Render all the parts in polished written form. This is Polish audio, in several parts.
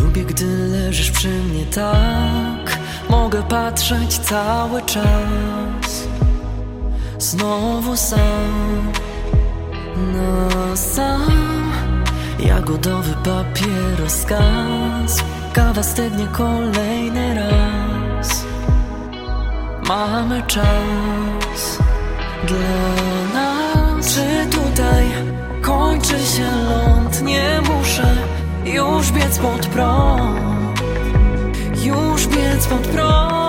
Lubię, gdy leżysz przy mnie tak. Mogę patrzeć cały czas. Znowu sam na sam. Jagodowy papieros gaz. Kawa stygnie kolejny raz. Mamy czas dla nas. Czy tutaj kończy się ląd? Nie muszę już biec pod prąd. Już biec pod prąd.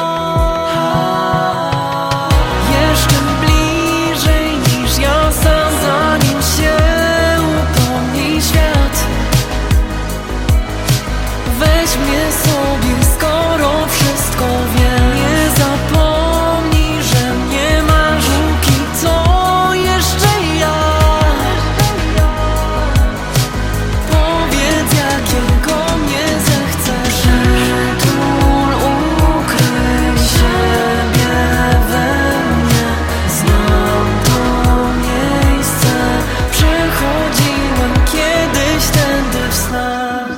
Jeszcze bliżej niż ja sam, zanim się upomni świat. Weź mnie sobie, skoro wszystko wiem. Nie zapomnij, że mnie masz. Póki co jeszcze ja. Powiedz, jakiego mnie zechcesz. Przytul, ukryj siebie we mnie. Znam to miejsce. Przechodziłem kiedyś tędy w snach.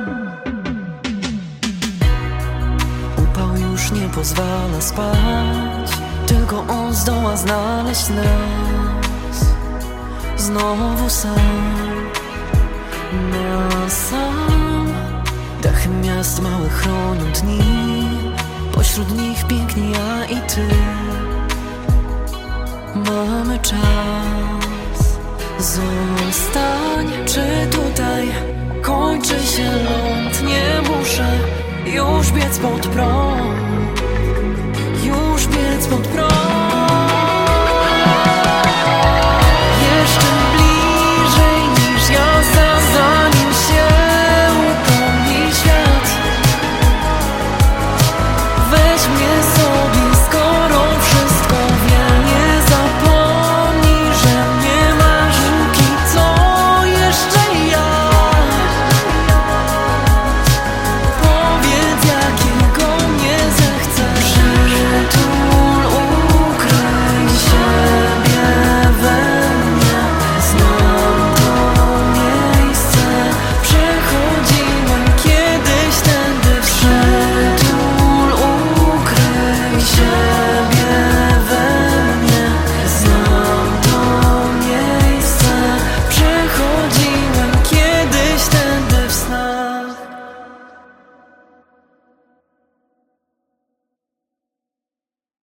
Upał już nie pozwala spać, tylko on zdoła znaleźć nas. Znowu sam na sam. Dachy miast małych chronią dni. Pośród nich piękni ja i ty. Mamy czas. Zostań. Czy tutaj kończy się ląd? Nie muszę już biec pod prąd.